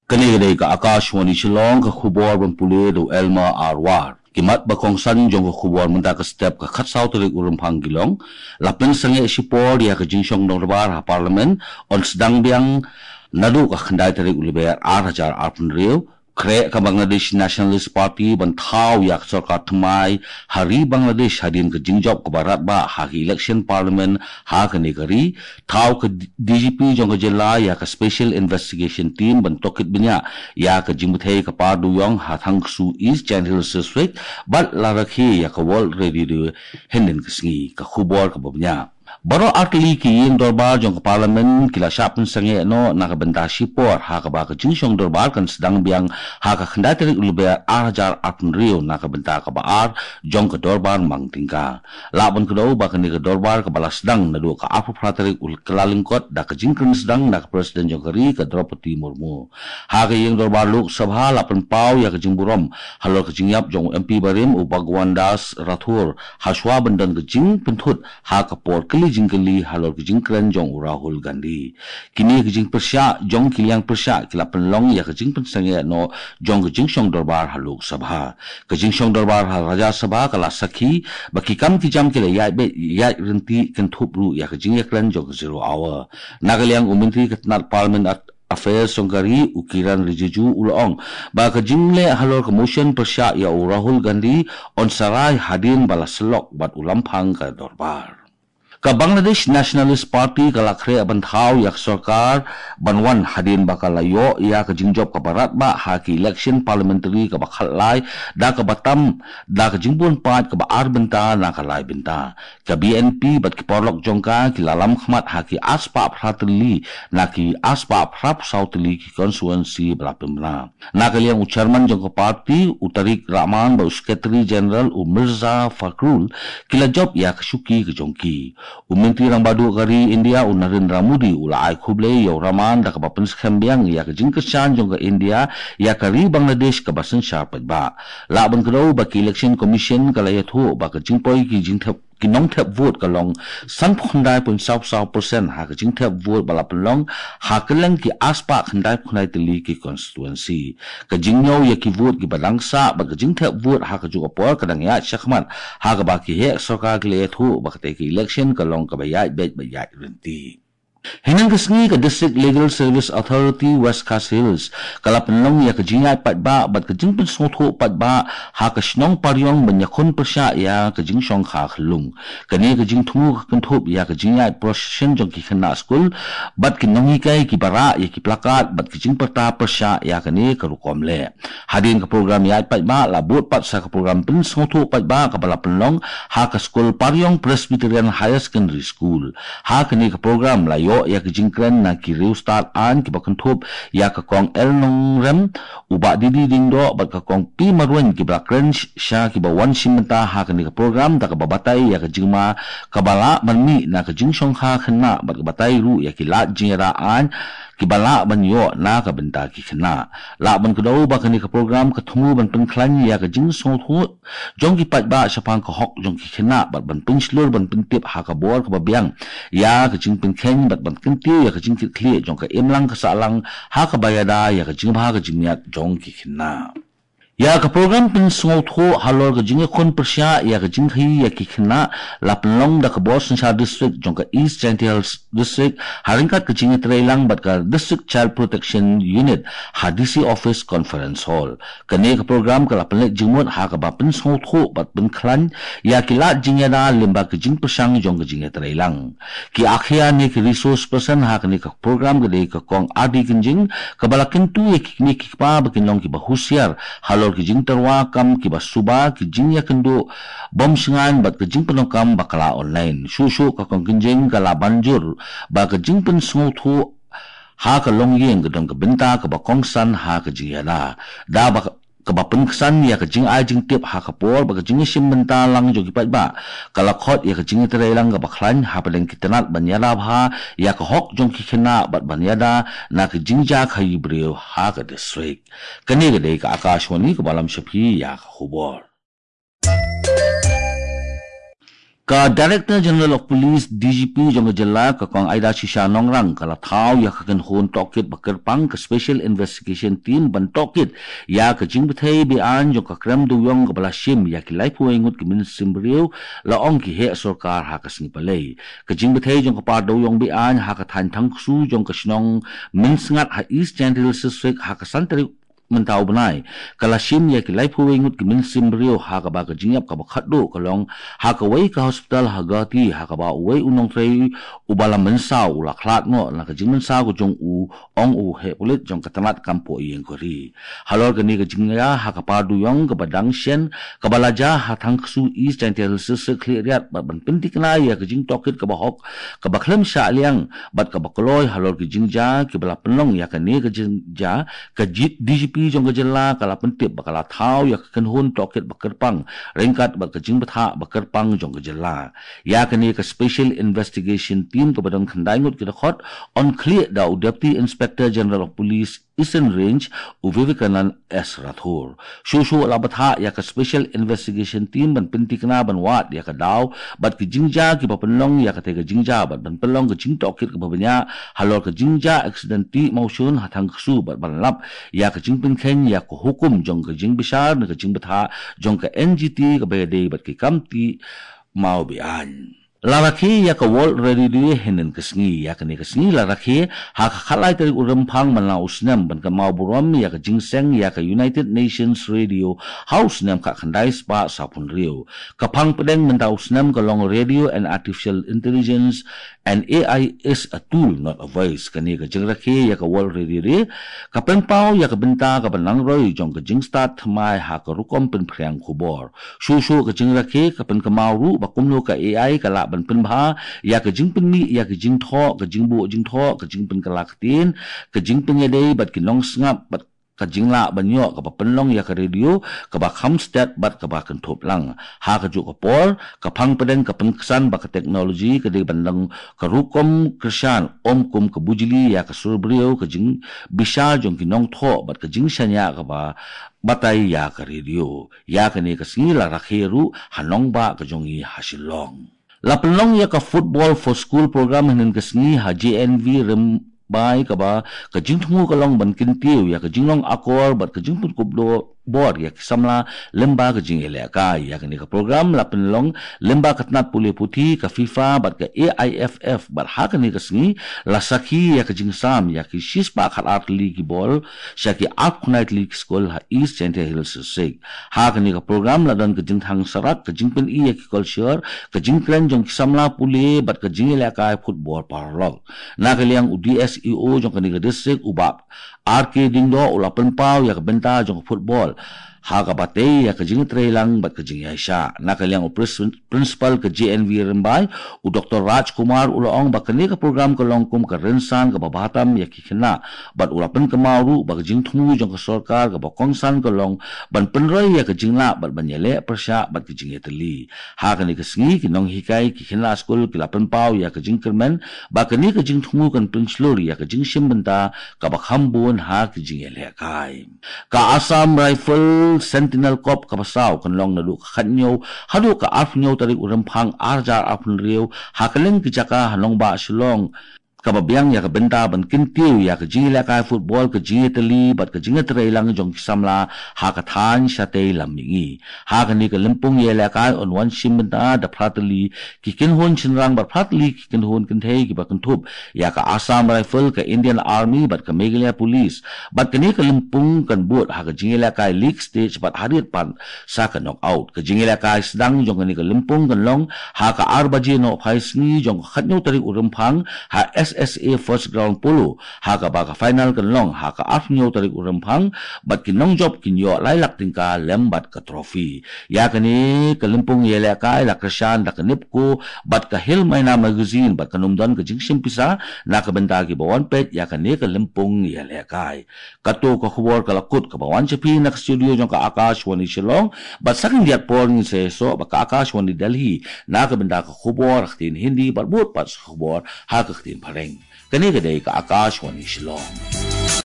Kanigay ka Akashwani Shillong ka khubor ban pule do Elma Arwar. Kimat bakong san jong ka khubor manda ka step ka khatsaw tulik urumpang gilong. Lapen sange sipor ya ka jinsong norbar ha parliament on sedang biang nadu ka khandai tulik ulibayar ar arpun riu. Kre ka Bangladesh Nationalist Party bantau yak sarkar thamai hari Bangladesh hadin ke jingjop ke barat ba haki election parliament ha ke negeri tau ke DGP jong ke jela ya ke special investigation team bentokit benya ya ke jimbuthei ke paduyong ha thangsu East General District bat larakhi ya ke world ready de henden ke sngi ke khubor ke benya Baro artili ki yung dorbar jong ke parlimen kila syapun sange no nakabenta sipor ha ka ba ka jingsong dorbar kan sedang biang ha ka khendati ulubaya arajar arpun rio nakabenta ka baar jong ke dorbar mang tingka labon kedau ba ka ni ke dorbar ka bala sedang nadu ka apu pratari ul kelalingkot da ka jingkren sedang na ka presiden jong keri ka Draupadi Murmu ha ka yung dorbar luk sabha lapun pau ya ka jingburom halor ka jingyap jong MP Barim u Bhagwan Das Rathur haswa bendan ke jing pentut ha ka por keli jingkeli halor kijing keren jong Rahul Gandhi. Kini kijing persya jong kiliang persya kila penlong ya kijing pensange no jong kijing syong dorbar haluk sabha. Kijing syong dorbar hal raja sabha kala sakhi baki kam kijam kila ya renti kentup ru ya kijing ya keren jong 0 hour. Nagaliang umintri ketnat parliament Affairs Songkari ukiran Rijiju ulong ba kajingle halor ke motion persya ya Rahul Gandhi on sarai hadin bala selok bat ulampang ka dorbar. Ka Bangladesh Nationalist Party kalakre abanthaw yak sarkar banwan hadin bakalayo ya ka jingjob ka barat ba haki election parliamentary ka bakhalai da ka batam da ka jingbon pat ka baar benta na ka lai benta ka BNP bat ki porlok jongka ki lalam khmat haki aspa pratli na ki aspa prap sautli ki constituency blapimna na ka liang chairman jong ka party Utarik Rahman ba secretary general Mirza Fakhrul kila job ya ka syuki ka jongki Menteri Rang Badu Kari India Narendra Modi ulai khuble yo raman da kabapen skhembiang ya kejingkesan jong ke India ya kari Bangladesh ka basen sharpat ba la ban kro ba ki election commission ka la yathu ba ka jingpoi ki jingthap ki nong thap vote ka long san phundai pun saw percent ha ka jingthap vote bala pelong ha kelang ki aspa khandai phunai teli ki constituency ka jingno ya ki vote ki badangsa ba ka jingthap vote ha ka ju apor kadang ya shakhmat ha ka ba ki he sarkar ki le yathu ba ka te ki election ka long ka bayat bet bayat renti Hinang kesngi ke District Legal Service Authority West Coast Hills kala penlong ya kejingai pat ba bat kejing pen sotho pat ba ha ka snong paryong banyakon persya ya kejing syong kha khlung kani kejing thu kenthop ya kejingai procession jong ki khana school bat kinongi kai ki bara ya ki plakat bat kejing perta persya ya kani ka rukom le hadin ka program ya pat ba labut pat sa ka program pen sotho pat ba ka bala penlong ha ka school paryong Presbyterian Higher Secondary School ha kani ka program la ya kejingkren na ki riu start an ki bakenthup ya ka kong el nong rem uba didi dingdo bat ka kong pi marwen ki bakren sha ki bawan simenta ha ka ni ka program da ka babatai ya ka jingma kabala manmi na ka jingsong ha khna bat ka batai ru ya ki la jira an kibala banyo na ka benta ki khna la ban kdo ba kani ka program ka thumu ban pen khlan ya ka jing so thu jong ki pat ba sapang ka hok jong ki khna bat ban pin slur ban pin tip ha ka bor ka babyang ya ka jing pin khen bat ban kin ti ya ka jing ki khli jong ka emlang ka salang ha ka bayada ya ka jing ba ka jing yat jong ki khna Ya ka program pin sngotho halor ka jinge kon persya ya ka jinghi ya ki khna la penlong da ka bos sa district jong ka East Central District haringkat ka jinge trailang bat ka District Child Protection Unit hadisi office conference hall kane ka program ka la penlek jingmot ha ka ba pin sngotho bat pin khlan ya ki la jinge da limba ka jing persang jong ka jinge trailang ki akhia ni ki resource person ha ka ni ka program ka de ka kong adi kinjing ka balakin tu ya ki ni ki pa bakin long ki ba husiar ki jing terwa kam ki basuba ki jing ya kendo bom singan bat ki jing penokam bakala online susu ka kong kinjing kala banjur ba ki jing pen sngothu ha ka longyeng gedong ka benta ka bakongsan ha ka jing yana da ba ka bapen kesan ya ka jing ai jing tip ha ka por ba ka jing sim benta lang jo ki pat ba kala khot ya ka jing terai lang ka baklan ha padeng kitenat banyada bha ya ka hok jong ki khena bat banyada na ka jing ja khai breu ha ka district kani ga dei ka Akashwani ka balam shafi ya ka khubor Ka Director General of Police DGP jong jela ka kong Aida Shisha Nongrang kala thau ya ka kan hon tokit bakerpang ka Special Investigation Team ban tokit ya ka jing bethei bi an jong ka krem du yong ka balashim ya ki lai puengut ki min simbriu la ong ki he sarkar ha ka sni palei ka jing bethei jong ka par do yong bi an ha ka than thang su jong ka snong min sngat ha East Chandigarh District ha ka santri mentau benai kalashim ya ki lai puengut ki min simbriu ha ka ba ka jingyap ka ba khaddo ka long ha ka wei ka hospital ha ga ti ha ka ba wei unong trei ubala mensau la khlat ngo la ka jing mensau ko jong u ong u he pulit jong ka tamat kampo yeng ko ri halor ka ni ka jingya ha ka pa du yong ka badang shen ka balaja ha thang su East Chandigarh District clear ba ban pintik na ya ka jing tokit ka ba hok ka ba khlem sha liang bat ka ba kloi halor ki jingja ki bala penlong ya ka ni ka jingja ka DGP jong gejala kala pentip bakala thau ya kan hun toket bakerpang rengkat bak kejing betha bakerpang jong gejala ya kani ka Special Investigation Team ka badang khandai ngut ki khot on clear da Deputy Inspector General of Police Eastern Range Vivekanand S Rathore shushu la batha ya ka Special Investigation Team ban pintikna ban wat ya ka daw bat ki jingja ki papenlong ya ka te ka jingja bat ban pelong ka jing toket ka babanya halor ka jingja accident ti motion hathang su bat ban lap ya ka jing pen ya ko hukum jong ka jing bisar ka jing batha jong ka NGT ka bede bat ki kamti mau bi an laraki ya ka world ready di henen kesngi ya ka ni kesngi laraki ha ka khalai tari urempang manla usnam ban ka mau buram ya ka jingseng ya ka United Nations Radio House nam ka khandai spa sapun rio ka phang pedeng menta usnam ka long radio and artificial intelligence and AI is a tool not a voice ka ni ka jingraki ya ka world ready ri ka penpau ya ka benta ka banang roi jong ka jingstat mai ha ka rukom pen phriang khubor shu ka jingraki ka pen ka mau ru ba kumno ka AI ka la ban pen bha ya ka jing pen mi ya ka jing tho ka jing bu jing tho ka jing pen ka laktin ka jing pen ye bat ki long snap bat ka jingla banyo ka papenlong ya ka radio ka ba khamstat bat ka ba kan thop lang ha ka ju ka por ka phang pedeng ka pengkesan ba ka teknologi ka de bandang ka rukom krishan kum ka bujili ya ka surbrio ka jing bisal jong kinong tho bat ka jing shanya ka ba batai ya ka radio ya ka ni ka singila rakheru hanong ba ka jongi hasilong la penlong ya ka football for school program henen ka singi ha JNV rem bai ka ba ka jingthmu ka long ban kin tiu ya ka jinglong akor bat ka jingpun kubdo bor ya samla lemba ka jing ele ka ya ka ni ka program la penlong lemba katnat pule puthi ka FIFA bat ka AIFF bat ha ka ni ka singi la sakhi ya ka jing sam ya ki shispa khat art league ball shaki art night league school ha East Chandigarh Hills Sik ha ka ni ka program la dan ka jing thang sarak ka jing pen ya ki culture ka jing kren jong samla pule bat ka jing ele ka football parlog na ka liang UDSEO jong ka ni ka district ubap RK dingdo ula penpau ya ka benta jong football ha ka bate ya ka jing trailang bat ka jing Aisha na ka liang principal ka JNV Rembai u Dr. Raj Kumar ulaong ba kani ka program ka longkum ka rensan ka babatam ya ki khina bat ula pen ka mauru ba ka jing thumu jong ka sarkar ka ba kongsan ka long ban penroi ya ka jingla bat banyele persya bat ka jing eteli ha ka ni ka singi ki nong hikai ki khina school ki la penpau ya ka jing kermen ba kani ka jing thumu kan prinslori ya ka jing simbenta ka ba khambun ha ki jing ele kai ka Assam Rifle Sentinel Corp ka basaw kan long nadu khanyo hadu ka afnyo tarik urempang arjar afn riu hakaleng ki jaka hanong ba silong kababiang ya ka benta ban kintiu ya ka jingla ka football ka jingeteli bat ka jingetrei lang jong samla ha ka than sate lamingi ha ka ni ka lempung ye la ka on one simbenta da pratli ki kin hon chinrang bat pratli ki kin hon kin thei ki ba kan thup ya ka Assam Rifle ka Indian Army bat ka Meghalaya Police bat ka ni ka lempung kan buat ha ka jingla ka league stage bat harit pan sa ka knock out ka jingla ka sedang jong ni ka lempung kan long ha ka arbaje no phai sni jong khatnyo tarik urempang ha SSA first ground polo ha ka ba ka final kan long ha ka afnyo tarik urempang bat kinong job kinyo lailak tingka lembat ka trophy ya kani kalimpung yele ka la krishan da kanip ko bat ka hil maina magazine bat kanumdan ka jingsim pisa na ka benda ki bawan pet ya kani kalimpung yele kai kato ka khubor ka lakut ka bawan chapi na studio jong ka Akashwani Shillong bat saking diat porn se so ba ka Akashwani Delhi na ka benda ka khubor khtin Hindi bat bot pat khubor ha ka khtin pare kani gadai ka Akashwani Shillong